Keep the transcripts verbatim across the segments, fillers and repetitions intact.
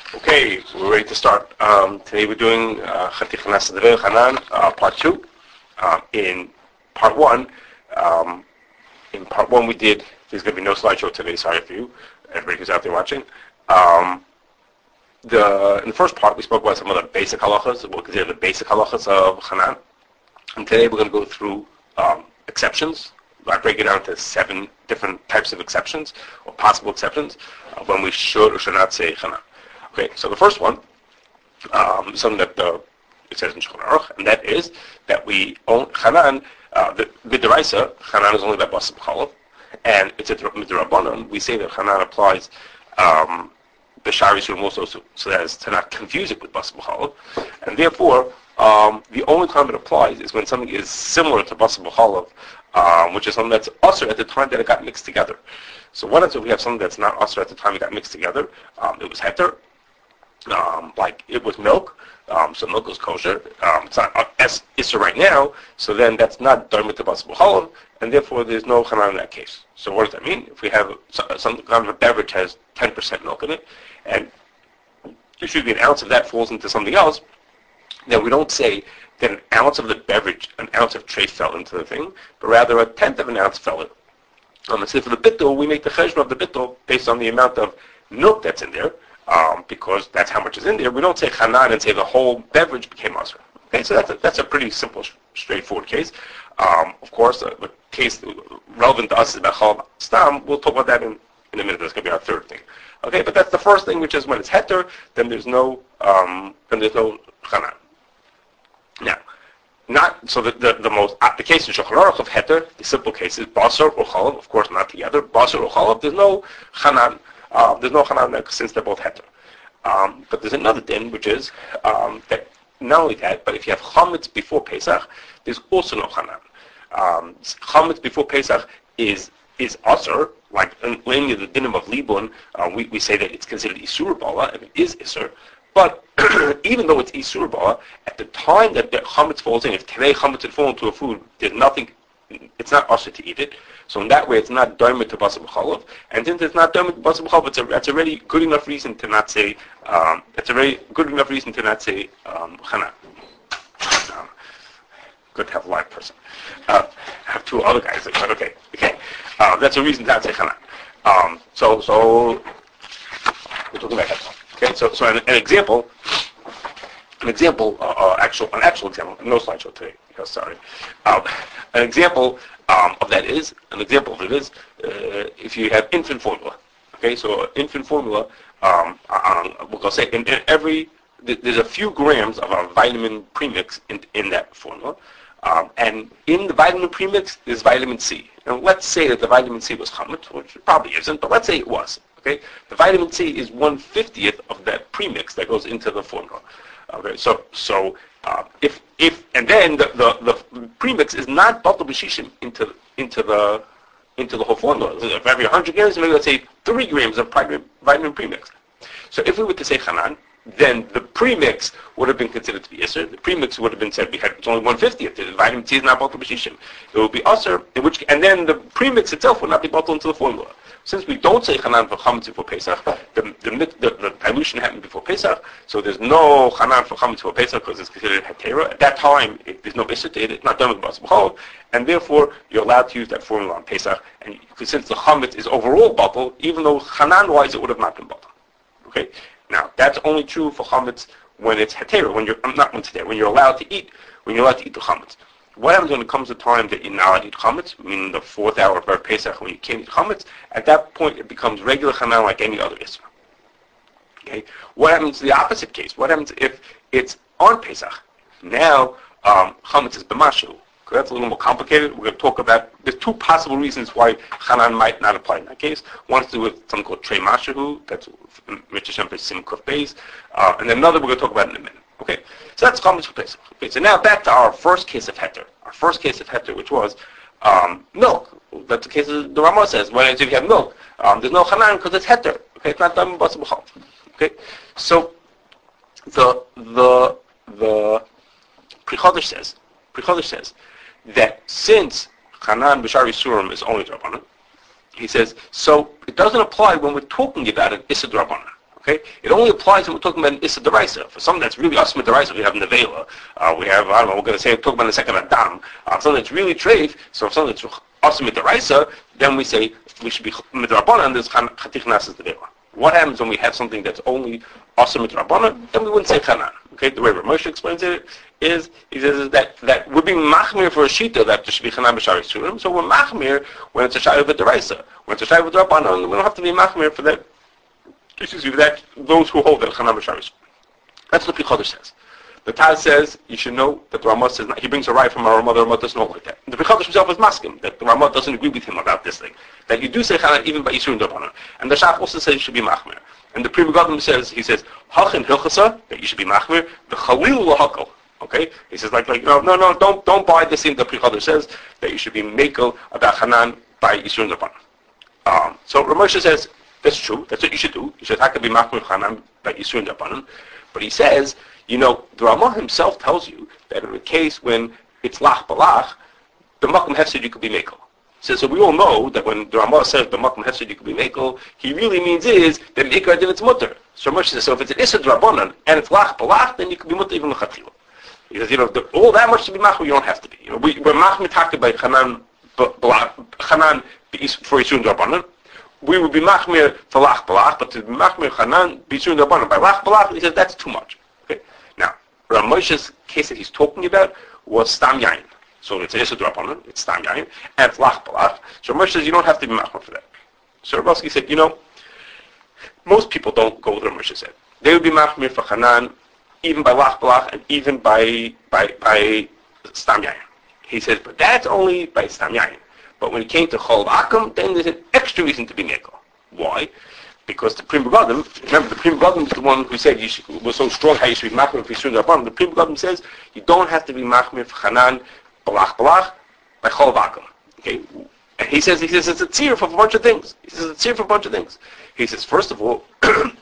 Okay, we're ready to start. Um, today we're doing uh, Chatichanas Devei Chanan, uh, part two. Um, in part one, um, in part one we did. There's going to be no slideshow today. Sorry for you, everybody who's out there watching. Um, the in the first part we spoke about some of the basic halachas, what we consider the basic halachas of Chanan, and today we're going to go through um, exceptions. I break it down to seven different types of exceptions or possible exceptions uh, when we should or should not say Chanan. Okay, so the first one, um, something that uh, it says in Shulchan Aruch, and that is that we own Chanan, uh, the B'deraisa, Chanan is only by Basar B'chalav, and it's a Midrabanan. We say that Chanan applies um, B'shari Surim also, so, so that as to not confuse it with Basar B'chalav, and therefore um, the only time it applies is when something is similar to Basar B'chalav, um, which is something that's usher at the time that it got mixed together. So what if we have something that's not usher at the time it got mixed together? Um, it was heter. Um, like it was milk, um, so milk was kosher. Um, it's not uh, as issa right now, so then that's not done with the Basar B'chalav, and therefore there's no chanan in that case. So what does that mean? If we have some, some kind of a beverage has ten percent milk in it, and excuse me, an ounce of that falls into something else, then we don't say that an ounce of the beverage, an ounce of tray fell into the thing, but rather a tenth of an ounce fell in. Um, and so for the bittul, we make the cheshbon of the bittul based on the amount of milk that's in there. Um, because that's how much is in there. We don't say chanan and say the whole beverage became usher. Okay, so that's a, that's a pretty simple, straightforward case. Um, of course, uh, the case relevant to us is about chalav stam. We'll talk about that in, in a minute. That's going to be our third thing. Okay, but that's the first thing, which is when it's heter, then there's no um, then there's no chanan. Now, not so the the, the most uh, the case in Shulchan Aruch of heter, the simple case is basar or chalav. Of course, not together. Basar or chalav. There's no chanan. Uh, there's no chanan since they're both heter. Um, but there's another din, which is um, that not only that, but if you have chametz before Pesach, there's also no chanan. Um, chametz before Pesach is is asur, like in the dinim of libun, uh, we, we say that it's considered isur bala, and it is isur. But even though it's isur bala, at the time that the chametz falls in, if today chametz had fallen to a food, there's nothing. It's not asur to eat it. So in that way, it's not doimet to Basar B'chalav, and since it's not doimet to Basar B'chalav, it's a that's a really good enough reason to not say. Um, it's a very good enough reason to not say um, Chanan. Um, good to have a live person. Uh, I have two other guys. But okay, okay. Uh, that's a reason to not say Chanan. Um, so so we're talking about that. Okay. So so an, an example, an example, uh, uh, actual an actual example. No slideshow today. Because sorry. Um, an example. Um, of that is, an example of it is, uh, if you have infant formula. Okay, so infant formula, um, um, what I'll say, in, in every, there's a few grams of a vitamin premix in, in that formula. Um, and in the vitamin premix, there's vitamin C. And let's say that the vitamin C was chametz, which it probably isn't, but let's say it was. Okay, the vitamin C is one fiftieth of that premix that goes into the formula. Okay, so so uh, if if and then the, the, the premix is not batal b'shishim into into the into the whole formula. For every one hundred grams, maybe let's say three grams of vitamin premix. So if we were to say chanan, then the premix would have been considered to be isser. The premix would have been said we had it's only one fiftieth. The vitamin C is not batal b'shishim. It would be usser, in which and then the premix itself would not be batal into the formula. Since we don't say chanan for chametz before Pesach, the the, the the dilution happened before Pesach, so there's no chanan for chametz before Pesach because it's considered hetera. At that time, it, there's no issur to it; it's not done with Basar B'chalav, and therefore you're allowed to use that formula on Pesach. And because since the chametz is overall batal, even though chanan-wise it would have not been batal. Okay, now that's only true for chametz when it's hetera, when you're not when it's hetera, when you're allowed to eat, when you're allowed to eat the chametz. What happens when it comes to time that you're not allowed to eat chametz, meaning the fourth hour of Erev Pesach when you can't eat chametz? At that point, it becomes regular chanan like any other issur. Okay. What happens in the opposite case? What happens if it's on Pesach? Now um, chametz is b'mashu. That's a little more complicated. We're going to talk about. There's two possible reasons why chanan might not apply in that case. One has to do with something called trei mashahu. That's Mitzvah Shem Sim Kuf Beis, uh, and then another we're going to talk about in a minute. Okay, so that's chametz for Pesach. Okay, so now back to our first case of heter. Our first case of heter, which was um, milk. That's the case of the Ramah says. When if you have milk, um, there's no chanan because it's heter. Okay, it's not done with Basar B'chalav. Okay, so the the the Pri Chodesh says Pri Chodesh says that since chanan b'shari surim is only drabanan, he says so it doesn't apply when we're talking about an issa drabanan. Okay, it only applies when we're talking about an Issa Deraisa. For something that's really Asma Deraisa, we have Nevela. Uh, we have, I don't know, we're going to say, talk about in a second, Adam. Uh, something that's really treif, so if something that's Asma Deraisa, then we say we should be Midrabanan, and there's Chatich Nasas Nevela. What happens when we have something that's only Asma Midrabanan? Then we wouldn't say Chanan. Okay, the way Rav Moshe explains it is, he says that, that we're being Machmir for a Shita that there should be Chanan B'Shari Surim, so we're Machmir when it's a Shai of Deraisa. When it's a Shai of Midrabanan, we don't have to be Machmir for that. Excuse me, that those who hold that Chanam B'Sharis. That's what the Pri Chodesh says. The Taz says you should know that the Ramah says not, he brings a right from our Ramah. The Ramah doesn't hold like that. And the Pri Chodesh himself is masking that the Ramah doesn't agree with him about this thing. That you do say Chanam even by Yisur and Rabbanan. And the Shach also says you should be Machmir. And the Pri Megadim says he says Hachin Hilchasa that you should be Machmir. The Chalil Lahakal. Okay, he says like like no no no don't don't buy this thing. The Pri Chodesh says that you should be Mekel about Chanan by Yisur and Rabbanan. Um, so Rav Moshe says. That's true. That's what you should do. You should have to be machmir chanan by yisurin rabbanan. But he says, you know, the Ramah himself tells you that in the case when it's lach balach, the makom hefsid you could be mekel. He says, so we all know that when the Ramah says the makom hefsid you could be mekel, he really means is that mekel did its mutter. So Moshe says, so if it's an isad rabbanan and it's lach balach, then you could be mutter even lechatchila. He says, you know, the, all that much to be machmir, you don't have to be. You know, we, we're machmir taked by chanan chanan for yisurin rabbanan. We would be machmir for lach balach, but to be machmir chanan b'yisurin rabbanan by lach balach, he says that's too much. Okay. Now, Rav Moshe's case that he's talking about was stam yain. So it's Yisur rabbanan, it's stam yain, and it's lach balach. So Rav Moshe says you don't have to be machmir for that. So Rav Belsky said, you know, most people don't go with Rav Moshe said. They would be machmir for chanan, even by lach balach, and even by by by stam yain. He says, but that's only by stam yain. But when it came to Chol Akum, then there's an extra reason to be Mekel. Why? Because the Pri Megadim, remember the Pri Megadim is the one who said you should, was so strong how you should be Machmir for Yisur Rabbanan. The Pri Megadim says you don't have to be Machmir for Chanan, Balach Balach, by Chol Akum. Okay? And he says, he says it's a tzir for a bunch of things. He says it's a tzir for a bunch of things. He says, first of all,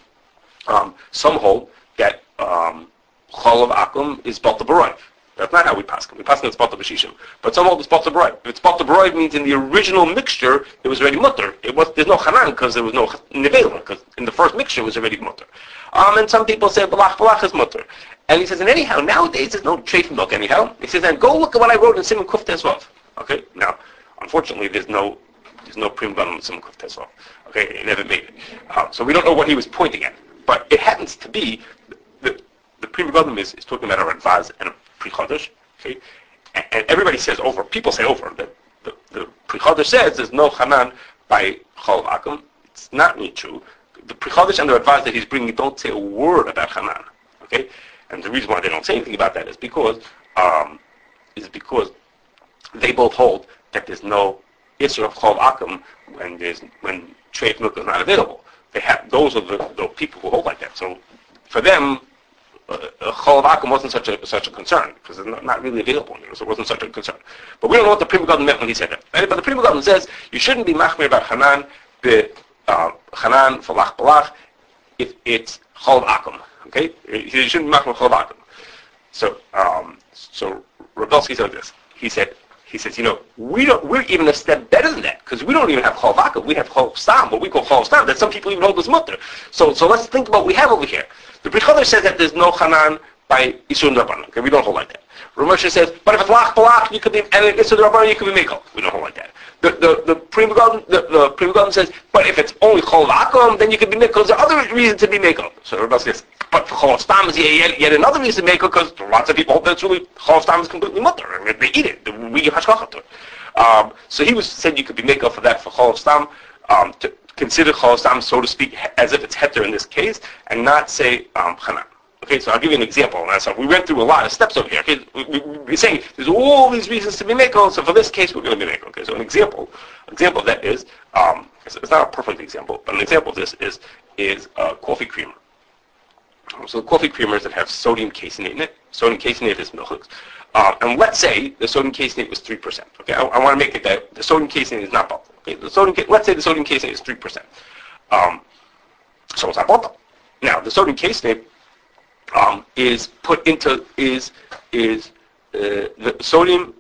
um, some hold that um, Chol Akum is Balta Baroiv. That's not how we pass. We pass it's Bata B'Shishim. But some hold it's Bata B'Roiv. If it's Bata B'Roiv means in the original mixture, it was already mutter. It was, there's no Chanan because there was no Nevela, because in the first mixture it was already mutter. Um, and some people say Balach Balach is mutter. And he says, and anyhow, nowadays there's no treif milk anyhow. He says, and go look at what I wrote in Simon Kuf Tesvav. Okay? Now, unfortunately, there's no there's no Prim Gun in Simon Kuf Tesvav. Okay? He never made it. Uh, so we don't know what he was pointing at. But it happens to be, the, the Pri Megadim is, is talking about a Radvaz and a Pri Chodesh, okay, and, and everybody says over. People say over that the, the Pri Chodesh says there's no Chanan by Chol Akum. It's not really true. The Pri Chodesh and the advice that he's bringing don't say a word about Chanan, okay. And the reason why they don't say anything about that is because um, is because they both hold that there's no issue of Chol Akum when there's when treif milk is not available. They have those are the, the people who hold like that. So for them. Chol Akum wasn't such a such a concern because it's not, not really available, you know, so it wasn't such a concern. But we don't know what the Pri Megadim meant when he said that. Right? But the Pri Megadim says you shouldn't be machmir about Chanan be uh, Chanan for lach balach if it's Chol Akum. Okay, you shouldn't be machmir Chol Akum. So um, so Rav Belsky said this. He said he says you know we don't we're even a step better than that because we don't even have Chol Akum. We have Chol Stam, what we call Chol Stam. That some people even hold as mutter. So so let's think about what we have over here. The Pri Chodesh says that there's no Chanan by Yisur Rabbanan. Okay, we don't hold like that. Rav Moshe says, but if it's Lach Balach, you could be, and if it's Yisur Rabbanan, you could be Mekel. We don't hold like that. The the the Pri Megadim the, the Pri Megadim says, but if it's only Chol Akum, then you could be Mekel. There's other reasons to be Mekel. So Rav Belsky says, but for Chol Stam is yet, yet another reason to Mekel because lots of people hold that it's really Chol Stam is completely mutter. I mean, they eat it. We give hashgacha to it. Um, so he was said you could be Mekel for that for Chol Stam. Um, to consider Chol Stam, so to speak, as if it's heter in this case, and not say um, Chanan. Okay, so I'll give you an example. So we went through a lot of steps over here. Okay, we, we, we're saying there's all these reasons to be mekel. So for this case, we're going to be mekel. Okay, so an example, example of that is, um, it's, it's not a perfect example, but an example of this is is uh, coffee creamer. So coffee creamers that have sodium caseinate in it. Sodium caseinate is milk. Uh, and let's say the sodium caseinate was three percent. Okay, I, I want to make it that the sodium caseinate is not bottle. Okay, the sodium. Let's say the sodium caseinate is three percent. Um, so it's not bottle. Now the sodium caseinate um, is put into is is uh, the sodium.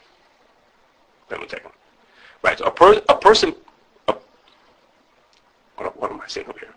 Wait one second. Right. So a, per, a person. A, What, what am I saying over here?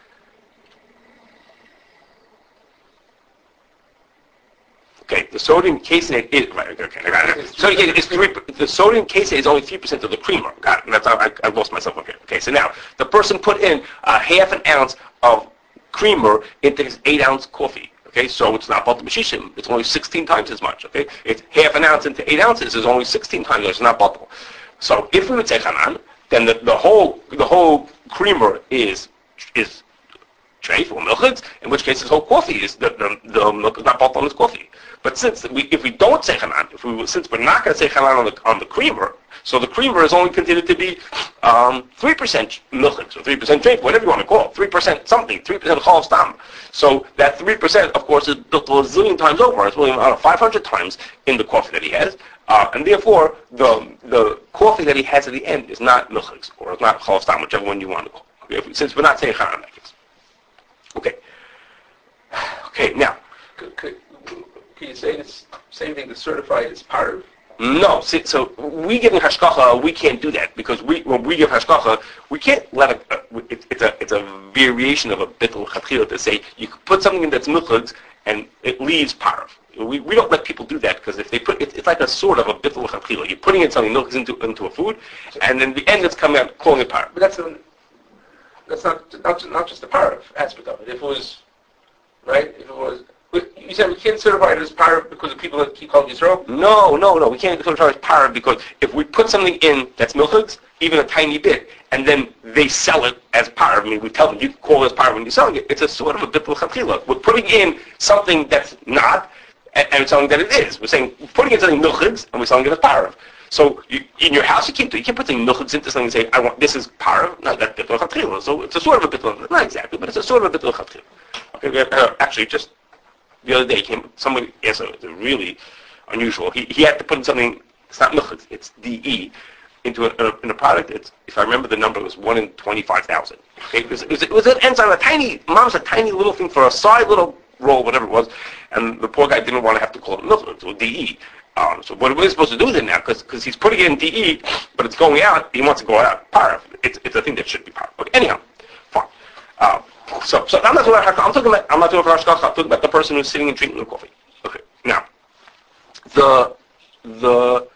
Okay, the sodium caseinate is right. Okay, okay, I got it. So again, it's three. The sodium caseinate is only three percent of the creamer. Got it. That's how I, I lost myself up here. Okay, so now the person put in a half an ounce of creamer into his eight ounce coffee. Okay, so it's not batal b'shishim. It's only sixteen times as much. Okay, it's half an ounce into eight ounces is only sixteen times. It's not batal. So if we would say chanan, then the, the whole the whole creamer is is treif or milchids, in which case his whole coffee is the the, the milk is not batal on his coffee. But since we, if we don't say chanan, if we since we're not going to say chanan on the on the creamer, so the creamer is only considered to be um, three percent milchids or three percent treif, whatever you want to call it, three percent something, three percent chalav stam. So that three percent, of course, is built a zillion times over. It's really about five hundred times in the coffee that he has. Uh, and therefore, the the coffee that he has at the end is not milchids, or it's not chalav stam, whichever one you want to call it. Okay, since we're not saying chanan in that case. Okay. Okay, now. Could, could, can you say the same thing that's certified as parv? No, see, so we giving hashkacha, we can't do that because we when we give hashkacha, we can't let a, a it, it's a it's a variation of a bittul chatchila to say you could put something in that's milchuds and it leaves parv. We we don't let people do that because if they put it, it's like a sort of a bittul chatchila. You're putting in something milchuds into into a food, and then the end it's coming out calling it parv. But that's a, that's not not not just the parv aspect of it. If it was right, if it was. You said we can't certify it as parv because of people that keep calling Yisrael? No, no, no. We can't certify it as parv because if we put something in that's milchuds, even a tiny bit, and then they sell it as parv, I mean, we tell them you can call it as parv when you're selling it. It's a sort of a bittul chatchila. We're putting in something that's not, and, and something that it is. We're saying we're putting in something milchuds, and we're selling it as parv. So you, in your house, you can't do. You can't put something milchuds into something and say, "I want this is parv." No, that's bittul chatchila. So it's a sort of a bittul, not exactly, but it's a sort of a bittul chatchila. Okay, uh, actually, just. The other day came somebody asked a really unusual. He he had to put in something. It's not milk. It's D E into a, a in a product. It's if I remember the number it was one in twenty five thousand. Okay, it was, it was it was an enzyme, a tiny mom's a tiny little thing for a side little roll, whatever it was, and the poor guy didn't want to have to call it milk. So D E. Um, so what are we supposed to do with it now? Because because he's putting it in D E, but it's going out. He wants to go out. Parv. It's it's a thing that should be parv. Okay. Anyhow, fine. Uh, So, so I'm not talking about I'm talking about I'm not talking about hashkacha. I'm talking about the person who's sitting and drinking the coffee. Okay. Now, the the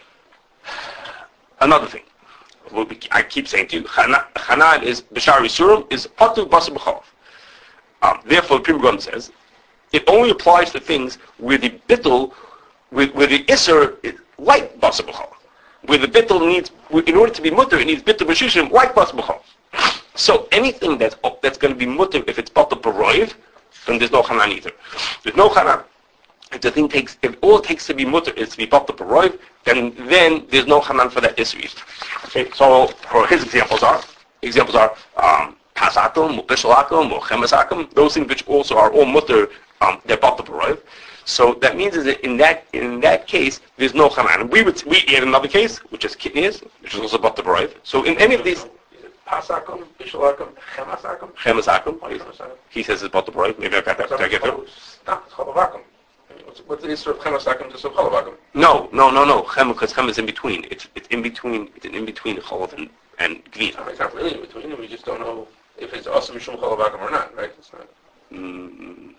another thing. I keep saying to you, Hanan is b'shar yisurim is patu basar b'chalav. Um, therefore, the Pri Megadim says it only applies to things where the bittul, where, where the iser is like basar b'chalav, where the bittul needs, in order to be mutter, it needs bittul b'shishim like basar b'chalav. So anything that's that's going to be mutter if it's batal b'roiv, then there's no chanan either. There's no chanan. If the thing takes, if all it takes to be mutter is to be batal b'roiv, then then there's no chanan for that issue. Okay, so for his examples are examples are um, pasakum, or bishalakum, or chemasakum. Those things which also are all mutter, um, they're batal b'roiv. So that means is that in that in that case there's no chanan. We would we add another case which is kidneys, which is also batal b'roiv. So in any of these. Pasakum, Bishalakum, Chemasakum. Chemasakum. He says it's batal b'roiv. Maybe I got that. Did I get that? Stop. It's Chalavakum. What's the issue of Chemasakum to Chalavakum? No, no, no, no. Chem, because Chem is in between. It's it's in between. It's an in between Chalav and and Gvina. It's not really in between. We just don't know if it's also Mishum Chalavakum or not, right? It's not. Mm,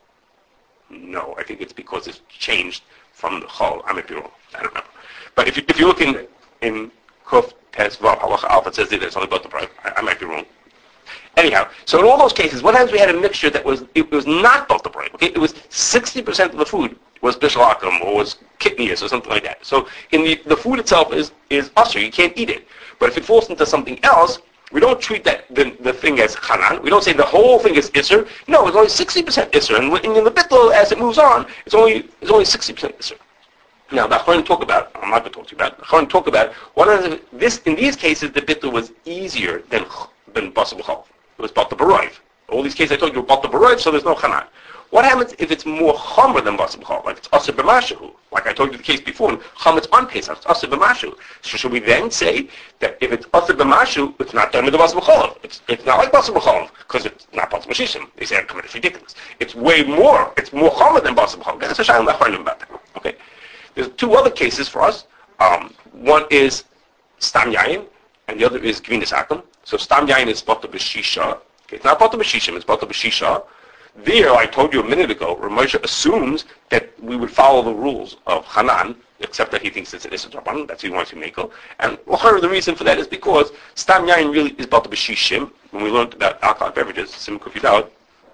no, I think it's because it's changed from the Chal. I might be wrong. I don't remember. But if you if you look in in Kuf Tes Vav Halacha Alpha, it says that it's only batal b'roiv. I, I might be wrong. Anyhow, so in all those cases, what happens? We had a mixture that was it was not batal b'roiv. Okay, it was sixty percent of the food was bishalakum or was kidneys or something like that. So in the the food itself is is usher. You can't eat it. But if it falls into something else, we don't treat that the, the thing as chanan. We don't say the whole thing is isser. No, it's only sixty percent isser, and in the bittul as it moves on, it's only it's only sixty percent isser. Now, the Acharon talk about, I'm not going to talk to you about, the Acharon talk about, one of the, this, in these cases, the bittul was easier than, than basar b'chalav. It was batal b'roiv. All these cases I told you were batal b'roiv, so there's no chanan. What happens if it's more chomer than basar b'chalav, like it's aser b'mashu? Like I told you the case before, chometz on Pesach, it's aser b'mashu. So should we then say that if it's aser b'mashu, it's not done with the basar b'chalav? It's, it's not like basar b'chalav, because it's not batal b'shishim. They say it's ridiculous. It's way more, it's more chomer than basar b'chalav. That's a shayla Acharon about that. Okay. There's two other cases for us. Um, one is stam yayin, and the other is gvinas akum. So Stam Yain is Bata B'Shisha. Okay, it's not Bata B'Shishim, it's Bata B'Shisha. There, I told you a minute ago, Ramosha assumes that we would follow the rules of Hanan, except that he thinks it's an Issa Drabanan, that's what he wants to make. And well, the reason for that is because Stam Yain really is Bata B'Shishim. When we learned about alcoholic beverages, Sim Kufidal,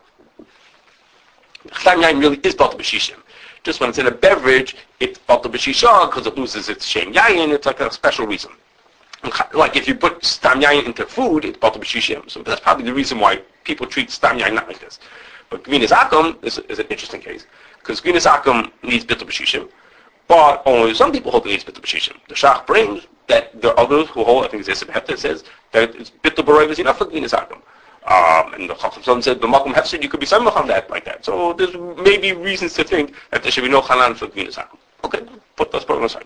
Stam Yain really is Bata B'Shishim. Just when it's in a beverage, it's Bata B'Shisha because it loses its Shem Yain, it's like a special reason. Like if you put Stam Yain into food, it's Bata B'Shishim. So that's probably the reason why people treat Stam Yain not like this. But Gvinas Akum is, is an interesting case, because Gvinas Akum needs Bitul B'Shishim, but only some people hold it needs Bitul B'Shishim. The Shach brings that there are others who hold, I think it's Yisib Hefta, says that it's Bitul B'Roiv is enough for Gvinas Akum. Um, and the Chacham Son said, the Malcolm Hefsid, you could be samach on that like that. So there's maybe reasons to think that there should be no Hanan for Gvinas Akum. Okay, put those problem aside.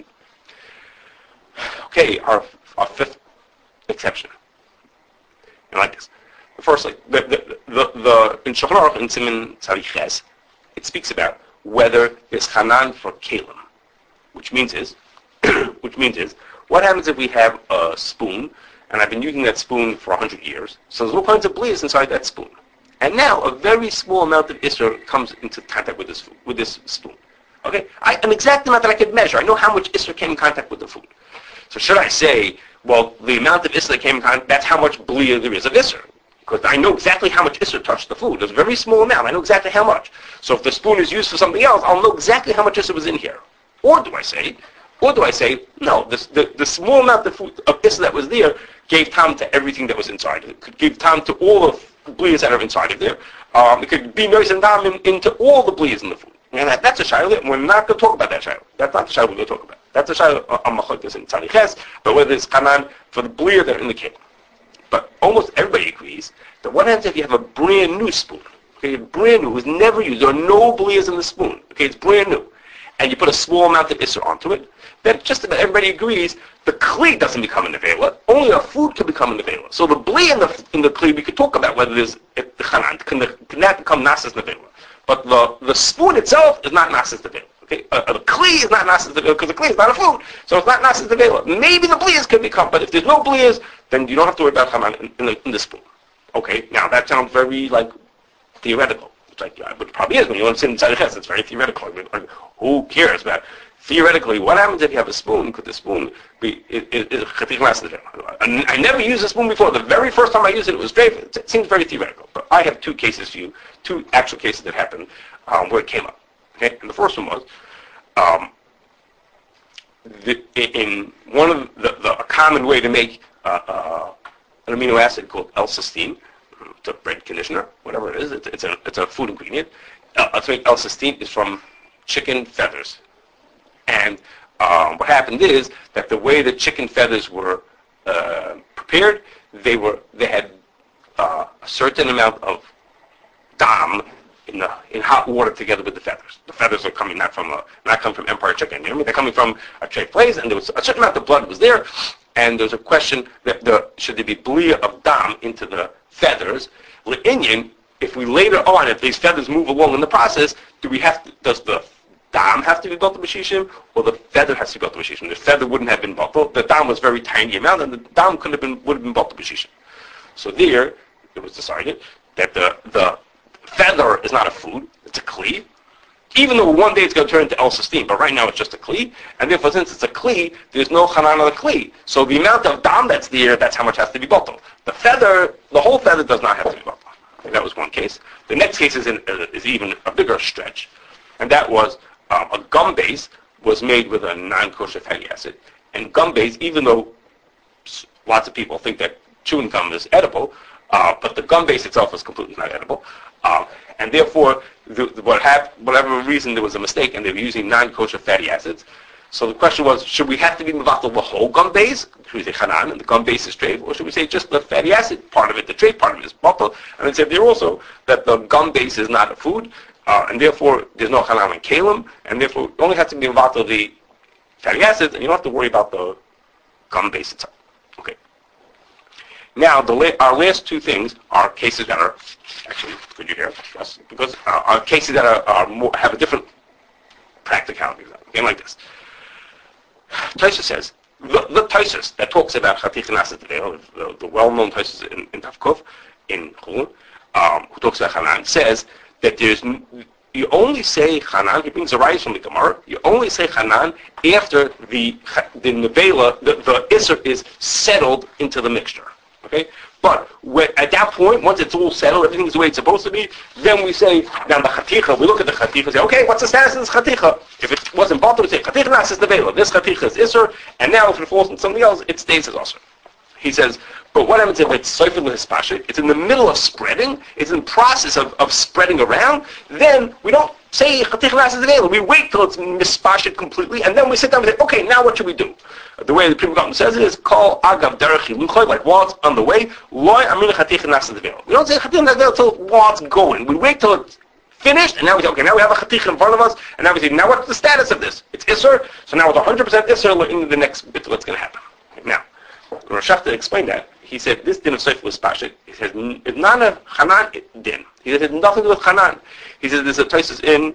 Okay, our, our fifth exception. And like this. First, like the the the, the in Shulchan Aruch in Siman Tzadiches, it speaks about whether there's Hanan for Kalim, which means is, which means is, what happens if we have a spoon, and I've been using that spoon for a hundred years, so there's all kinds of blias inside that spoon, and now a very small amount of Isser comes into contact with this food, with this spoon. Okay, I, an exact amount that I could measure. I know how much Isser came in contact with the food. So should I say, well, the amount of Isser that came in contact, that's how much blia there is of Isser? Because I know exactly how much Isser touched the food. It's a very small amount. I know exactly how much. So if the spoon is used for something else, I'll know exactly how much Isser was in here. Or do I say, or do I say, no, this, the, the small amount of, food, of Isser that was there gave time to everything that was inside. It could give time to all the blias that are inside of there. Um, it could be noise and dam in, into all the blias in the food. And that, that's a shayla. We're not going to talk about that shayla. That's not the shayla we're going to talk about. That's a shayla on Machokas in Tzadiches, but whether it's Hanan for the blia that are in the cake. But almost everybody agrees that what happens if you have a brand new spoon, okay, brand new, was never used, there are no blias in the spoon, okay, it's brand new, and you put a small amount of Isser onto it, then just about everybody agrees the Kli doesn't become an Avela, only a food can become an Avela. So the blia in the, in the Kli, we could talk about whether there's the Chanan, can, the, can that become Nasas Nevela. But the, the spoon itself is not Nasas Nevela. Okay, a, a Kli is not Nasas Nevela because the Kli is not a food, so it's not Nasas Nevela. Maybe the blias could become, but if there's no blias, then you don't have to worry about Hanan in, in, the, in the spoon. Okay, now that sounds very like theoretical. It's like, yeah, but it probably is when you want to sit inside a chest. It's very theoretical. I mean, like, who cares about theoretically what happens if you have a spoon? Could the spoon be? It, it, it, I, I never used a spoon before. The very first time I used it, it was very. It seems very theoretical. But I have two cases for you, two actual cases that happened um, where it came up. Okay, and the first one was. Um, the, in one of the, the a common way to make uh, uh, an amino acid called L-cysteine, it's a bread conditioner, whatever it is, it's, it's, a, it's a food ingredient. Uh, to make L-cysteine is from chicken feathers. And um, what happened is that the way the chicken feathers were uh, prepared, they were they had uh, a certain amount of dam in the in hot water together with the feathers. The feathers are coming not from a, not coming from Empire Chicken. You know what I mean? They're coming from a trade place, and there was a certain amount of blood was there. And there's a question that the should there be blia of dam into the feathers? L'inyan, if we later on, if these feathers move along in the process, do we have to, does the dam have to be built to b'shishim, or the feather has to be built to b'shishim? The feather wouldn't have been built. The dam was very tiny amount, and the dam could have been would have been built to b'shishim. So there, it was decided that the the feather is not a food; it's a kli. Even though one day it's going to turn into L-cysteine, but right now it's just a kli, and therefore since it's a kli, there's no chanan of the kli. So the amount of dam that's there, that's how much has to be bottled. The feather, the whole feather does not have to be bottled. That was one case. The next case is, in, uh, is even a bigger stretch, and that was um, a gum base was made with a non-kosher fatty acid. And gum base, even though lots of people think that chewing gum is edible, uh, but the gum base itself is completely not edible. Um, and therefore, the, the, what hap- whatever reason there was a mistake, and they were using non-kosher fatty acids. So the question was, should we have to be mevatel the whole gum base? Should we say chanan, and the gum base is treif, or should we say just the fatty acid part of it, the treif part of it is bottle? And they said there also that the gum base is not a food, uh, and therefore there's no chanan and kalim, and therefore you only have to be mevatel the fatty acids, and you don't have to worry about the gum base itself. Okay. Now, the la- our last two things are cases that are, actually, could you hear? Yes, because uh, are cases that are, are more, have a different practicality. Again, like this. Taisa says the, the Tosfos that talks about Chaticha Nasa Devela, the, the well-known Tosfos in, in Tavkuf, in Chulun, um, who talks about Hanan, says that there's, you only say Hanan, he brings a rise from the Gemara, you only say Hanan after the, the Nevela, the, the Isser is settled into the mixture. Okay? But when, at that point, once it's all settled, everything's the way it's supposed to be, then we say, now the Chaticha, we look at the Chaticha and say, okay, what's the status of this Chaticha? If it wasn't Batal, we say, Chaticha Nas is the Vela. This Chaticha is Isser, and now if it falls into something else, it stays as Isser. He says, but what happens if it's Seifel L'Hispashit? It's in the middle of spreading, it's in process of, of spreading around, then we don't say Chaticha Nas is the Vela. We wait till it's Mispashit completely, and then we sit down and say, okay, now what should we do? The way the Pri Megadim says it is, call Agav Derech Hiluchoy, like while it's on the way, Loi Amin Chaticha Nas is the Vela. We don't say Chaticha Nas is the Vela until while it's going. We wait till it's finished, and now we say, okay, now we have a Chaticha in front of us, and now we say, now what's the status of this? It's Isser, so now it's one hundred percent Isser in the next bit of what's going to happen. Now, Rosh Hashta explained that. He said, this din of Seif was Pashit. He says, it's not a Hanan din. He said, it has nothing to do with Hanan. He says, there's a Tosfos in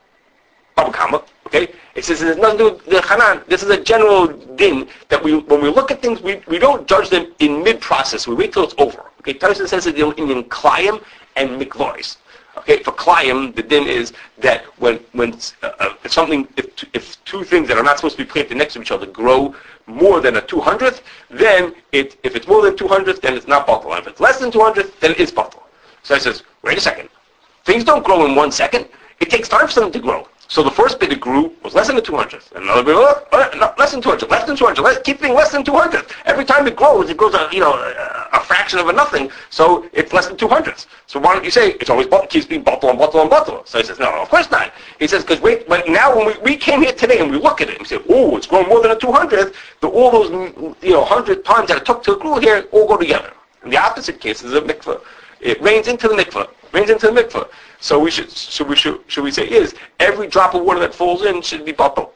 Baba Kama, okay? It says, it has nothing to do with the Hanan. This is a general din that we, when we look at things, we, we don't judge them in mid-process. We wait till it's over. Okay, Tosfos says it in, in Klayim and Mikvois. Okay, for Klayim, the din is that when when uh, if something, if if two things that are not supposed to be planted next to each other grow more than a two hundredth, then it if it's more than two hundredth, then it's not batal. And if it's less than two hundredth, then it is batal. So I says, wait a second, things don't grow in one second. It takes time for them to grow. So the first bit it grew was less than a two hundredth. And another bit, oh, no, less than two hundred, less than two hundred. Less, keep being less than two hundredth. Every time it grows, it grows a, you know, a, a fraction of a nothing. So it's less than two hundredths. So why don't you say it's always it keeps being bottle and bottle and bottle? So he says, no, of course not. He says, because wait, but now when we, we came here today and we look at it and we say, oh, it's grown more than a two hundredth, the, all those, you know, one hundred times that it took to grow here all go together. In the opposite case is a mikveh. It rains into the mikveh. Rains into the mikveh. So we should, so we should, should we say is every drop of water that falls in should be bottle.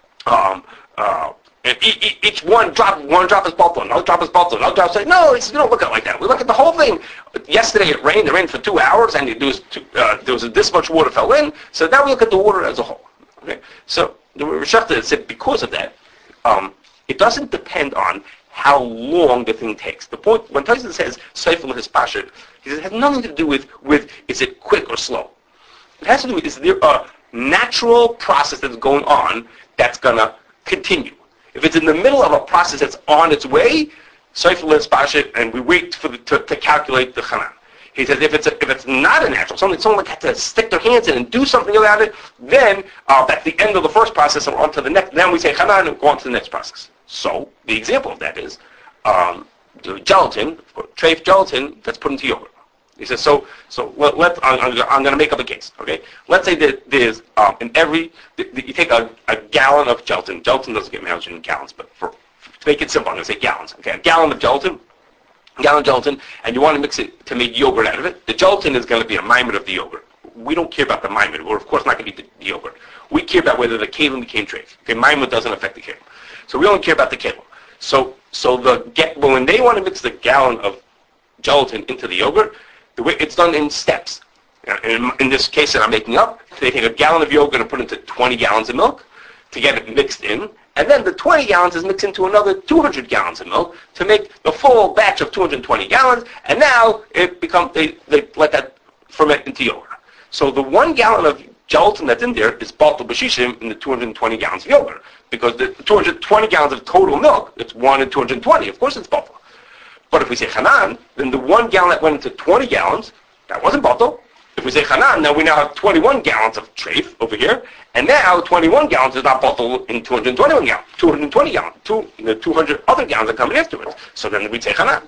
Um, uh, and each, each one drop, one drop is bottle, another drop is bottle, another drop is like, no, it's, we don't look at it like that. We look at the whole thing. Yesterday it rained. It rained for two hours, and there was two, uh, there was this much water fell in. So now we look at the water as a whole. Okay? So the Rosh Hashta said because of that, um, it doesn't depend on how long the thing takes. The point, when Tyson says, Seifel Hispashit, he says it has nothing to do with, with is it quick or slow. It has to do with, is there a natural process that's going on that's going to continue? If it's in the middle of a process that's on its way, Seifel Hispashit, and we wait for the, to, to calculate the Hanan. He says if it's a, if it's not a natural, something someone had to stick their hands in and do something about it, then uh, that's the end of the first process and on to the next. Then we say Hanan and go on to the next process. So the example of that is um, the gelatin, treif gelatin that's put into yogurt. He says so. So let, let I'm, I'm going to make up a case. Okay, let's say that there's um, in every the, the, you take a, a gallon of gelatin. Gelatin doesn't get measured in gallons, but for, to make it simple, I'm going to say gallons. Okay, a gallon of gelatin. Gallon of gelatin, and you want to mix it to make yogurt out of it. The gelatin is going to be a mimid of the yogurt. We don't care about the mimid. We're of course not going to eat the, the yogurt. We care about whether the kalim became treif. Okay, mimid doesn't affect the kalim. So we only care about the kalim. So so the get when they want to mix the gallon of gelatin into the yogurt, the way it's done in steps. In, in this case that I'm making up, they take a gallon of yogurt and put it into twenty gallons of milk to get it mixed in. And then the twenty gallons is mixed into another two hundred gallons of milk to make the full batch of two hundred twenty gallons. And now it becomes they, they let that ferment into yogurt. So the one gallon of gelatin that's in there is batal b'shishim in the two hundred twenty gallons of yogurt. Because the two hundred twenty gallons of total milk, it's one in two hundred twenty. Of course it's batal. But if we say Hanan, then the one gallon that went into twenty gallons, that wasn't batal. If we say Hanan, now we now have twenty-one gallons of treif over here, and now twenty-one gallons is not bottled in two hundred twenty-one gallons, two hundred twenty gallons, two, the two hundred other gallons are coming afterwards. So then we say Hanan.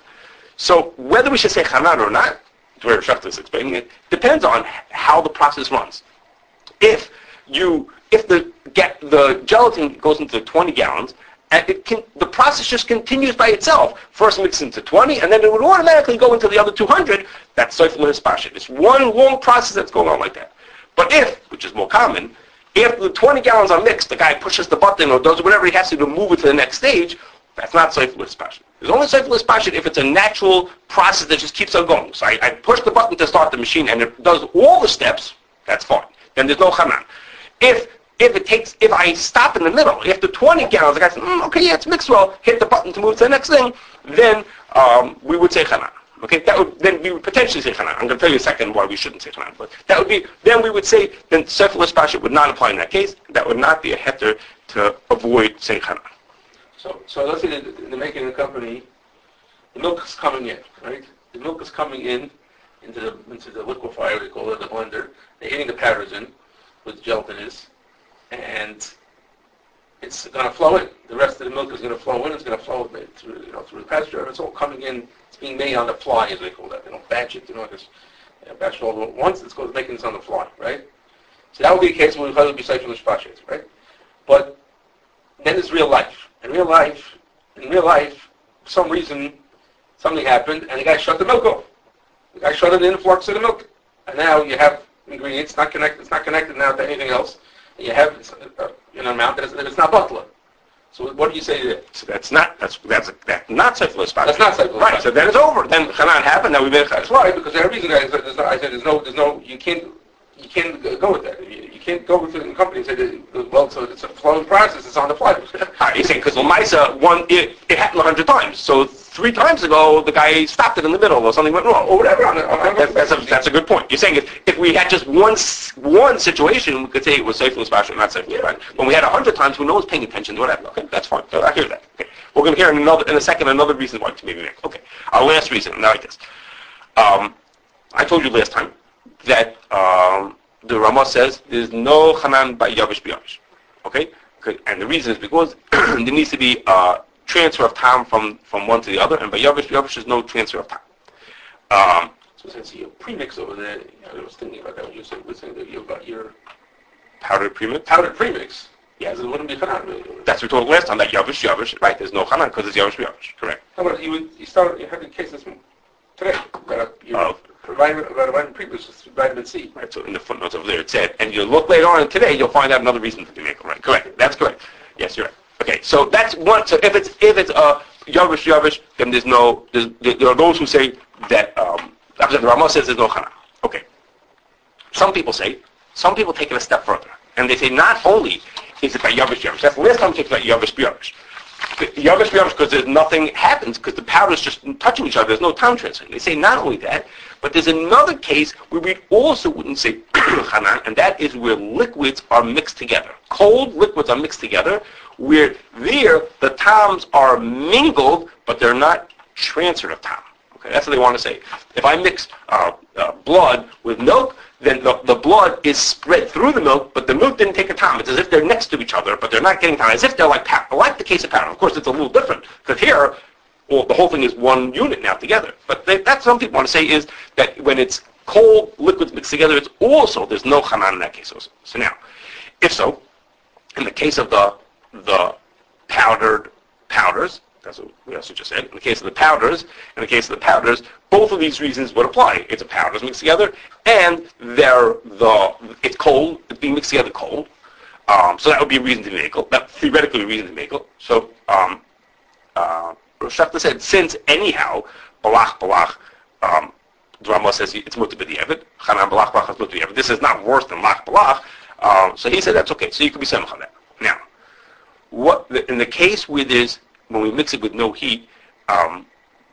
So whether we should say Hanan or not, the way Rosh Hashta is explaining it, depends on how the process runs. If you, if the get the gelatin goes into twenty gallons, and it can, the process just continues by itself. First mix into twenty, and then it would automatically go into the other two hundred. That's Seifel Hispashit. It's one long process that's going on like that. But if, which is more common, after the twenty gallons are mixed, the guy pushes the button or does whatever he has to do to move it to the next stage, that's not Seifel Hispashit. There's only Seifel Hispashit if it's a natural process that just keeps on going. So I, I push the button to start the machine, and it does all the steps, that's fine. Then there's no Hanan. If if it takes, if I stop in the middle, after twenty gallons, the guy says, mm, okay, yeah, it's mixed well, hit the button to move to the next thing, then um, we would say chanan. Okay, that would, then we would potentially say chanan. I'm going to tell you in a second why we shouldn't say chanan, but that would be, then we would say, then sefer l'spashit would not apply in that case. That would not be a heter to avoid saying chanan. So, so let's say that they're making a company, the milk is coming in, right? The milk is coming in into the into the liquefier, they call it the blender. They're hitting the powders in, where the gelatin is, and it's going to flow in. The rest of the milk is going to flow in. It's going to flow through, you know, through the pasture. It's all coming in. It's being made on the fly, as they call that. They don't batch it. They don't just you know, batch it all at once. It's called making this on the fly, right? So that would be a case where we would be safe from the spashets, right? But then there's real life. In real life, in real life, for some reason, something happened, and the guy shut the milk off. The guy shut it in the flux of the milk, and now you have ingredients not connected. It's not connected now to anything else. And you have uh, an amount that is, that it's not butler. So what do you say there? So that's not that's that's that's not syphilis. That's not syphilis. Right. So then it's over. Then chanan happened. Now we made that's why because the reason I said there's no, I said there's no there's no you can't you can't go with that. You, you can't go with it in the company and say that, well, so it's a flowing process. It's on the fly. Right, you're saying because Lamaisa one it, it happened a hundred times. So three times ago the guy stopped it in the middle or something went wrong or whatever. On the, on that, that's, a, that's a good point. You're saying if, if we had just one one situation, we could say it was syphilis basher, not syphilis basher. When we had a hundred times, who knows paying attention to whatever. Okay, that's fine. I hear that. Okay, we're going to hear in another in a second another reason why to maybe make. Okay, our last reason. Now like this. Um, I told you last time that um, the Ramah says there's no chanan by yavish b'yavish. Okay, and the reason is because there needs to be a transfer of time from, from one to the other, and by yavish b'yavish there's no transfer of time. Um, so since you premix over there, I was thinking about that when you said, saying that you got your powdered premix. Powdered premix. Yes, it wouldn't be chanan. Really. That's what we told last time. That yavish yavish, right? There's no chanan because it's yavish b'yavish. Correct. How about you? Would, you started. You had the case this today. About you oh. vitamin, about a vitamin premix, vitamin C. Right. So in the footnotes over there it said, and you look later on today, you'll find out another reason for the maker. Right. Correct. That's correct. Yes, you're right. Okay. So that's one. So if it's if it's a uh, yavish yavish, then there's no. There's, there are those who say that. Um, the Ramah says there's no chanan. Okay. Some people say. Some people take it a step further, and they say not only is it by yavish yavish. That's the last time we talked about yavish yavish. Yavish b'yavish because there's nothing happens because the powders just touching each other. There's no time transfer. They say not only that, but there's another case where we also wouldn't say chanan, and that is where liquids are mixed together. Cold liquids are mixed together, where there the toms are mingled, but they're not transferred of tom. Okay, that's what they want to say. If I mix uh, uh, blood with milk, then the, the blood is spread through the milk, but the milk didn't take a time. It's as if they're next to each other, but they're not getting time. As if they're like like the case of powder. Of course, it's a little different because here, well, the whole thing is one unit now together. But they, that's what some people want to say is that when it's cold liquids mixed together, it's also there's no chanan in that case also. So now, if so, in the case of the the powdered powders. That's what we also just said. In the case of the powders, in the case of the powders, both of these reasons would apply. It's a powders mixed together, and they're the it's cold. It's being mixed together cold. Um, so that would be a reason to make it. That theoretically a reason to make it. So um, uh, Rosh Hashanah said since anyhow balach balach. Um, Rama says it's mutar b'diavad. Chanan balach balach is mutar b'diavad. This is not worse than lach balach. Um, so he said that's okay. So you could be semach on that. Now, what in the case where there's when we mix it with no heat, um,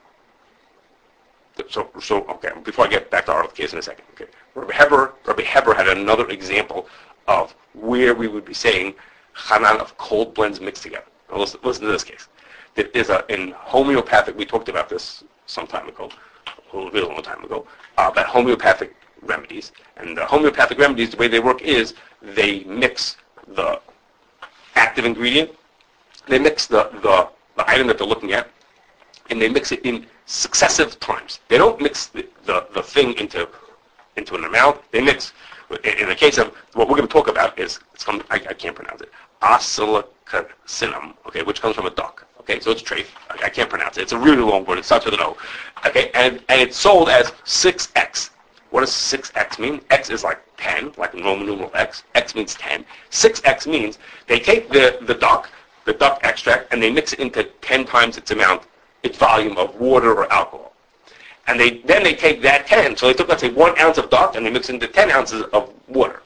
so, so okay, before I get back to our case in a second, okay, Rabbi Heber, Rabbi Heber had another example of where we would be saying chanan of cold blends mixed together. Now listen, listen to this case. There is a, in homeopathic, we talked about this some time ago, a little bit, a long time ago, uh, about homeopathic remedies. And the homeopathic remedies, the way they work is they mix the active ingredient, they mix the, the the item that they're looking at, and they mix it in successive times. They don't mix the, the, the thing into into an amount. They mix, in, in the case of, what we're going to talk about is, some, I, I can't pronounce it, acylcarcinum, okay, which comes from a duck. Okay, so it's trafe. I, I can't pronounce it. It's a really long word. It starts with an O. Okay, and, and it's sold as six X. What does six X mean? X is like ten, like Roman numeral X. X means ten. six X means they take the, the duck, the duck extract, and they mix it into ten times its amount, its volume of water or alcohol. And they then they take that ten, so they took, let's say, one ounce of duck, and they mix it into ten ounces of water.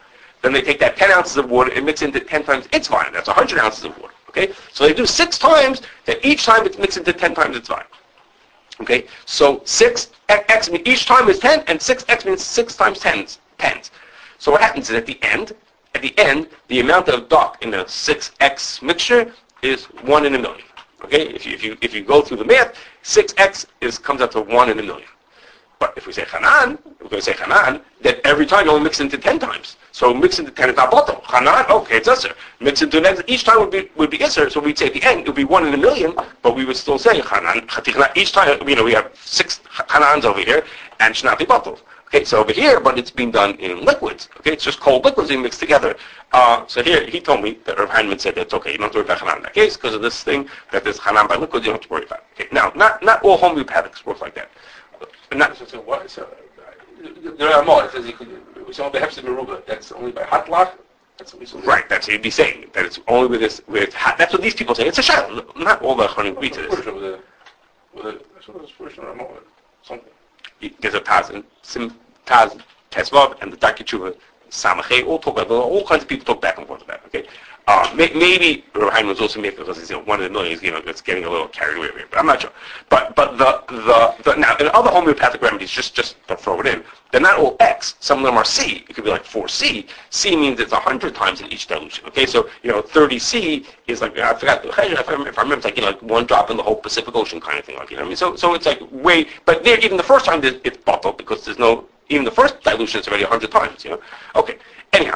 then they take that ten ounces of water and mix into ten times its volume. That's one hundred ounces of water. Okay, so they do six times. That each time it's mixed into ten times its volume. Okay, so six x means each time is ten, and six x means six times tens. Tens. So what happens is at the end, at the end, the amount of dock in a six x mixture is one in a million. Okay, if you if you if you go through the math, six x is comes out to one in a million. But if we say Hanan, we're going to say Hanan, that every time you only mix into ten times. So mix into ten is not bottle. Hanan, okay, it's Isser. Mix into next, each time would be would be Isser. So we'd say at the end it would be one in a million, but we would still say Hanan. Each time, you know, we have six Hanans over here and Shnati bottles. Okay, so over here, but it's being done in liquids. Okay, it's just cold liquids being mixed together. Uh, so here, he told me that Rav Heinemann said that's okay. You don't have to worry about Hanan in that case because of this thing that there's Hanan by liquids. You don't have to worry about. Okay, now not not all homeopathics work like that. Not, So, so what? So, uh, there are more. It says you could. So the Hefsed Meruba. That's only by hot lock. That's what we saw. right, that's what he'd be saying. That it's only with this, with hot, that's what these people say. It's a shayla. Not all the Chanim agree to this. With a, with a, that's what it was first in Ramah, something. There's a Taz, Sim, Taz, Tesvav, and the Darkei Tshuva, Samachay, all talk about, all kinds of people talk back and forth about it, okay? Uh, may, maybe Rav Heinemann was also making because he's, you know, one in a million, you know, it's getting a little carried away here, but I'm not sure. But but the, the, the now, in other homeopathic remedies, just, just to throw it in, they're not all X. Some of them are C. It could be like four C. C means it's one hundred times in each dilution, okay? So, you know, thirty C is like, I forgot, if I remember, if I remember it's like, you know, like one drop in the whole Pacific Ocean kind of thing, like, you know what I mean? So, so it's like way, but there, even the first time it's bottled because there's no, even the first dilution is already one hundred times, you know? Okay, anyhow.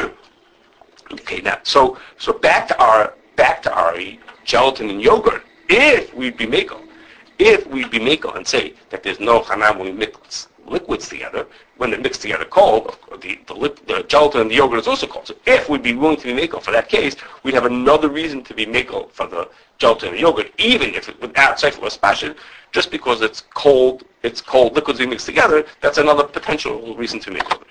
Okay, now, so so back to our back to our gelatin and yogurt. If we'd be mako, if we'd be mako and say that there's no Hanan when we mix liquids together, when they're mixed together cold, the the, the gelatin and the yogurt is also cold. So if we'd be willing to be mako for that case, we'd have another reason to be mako for the gelatin and the yogurt, even if it without Sefer Espashin, just because it's cold, it's cold liquids being mixed together. That's another potential reason to make it.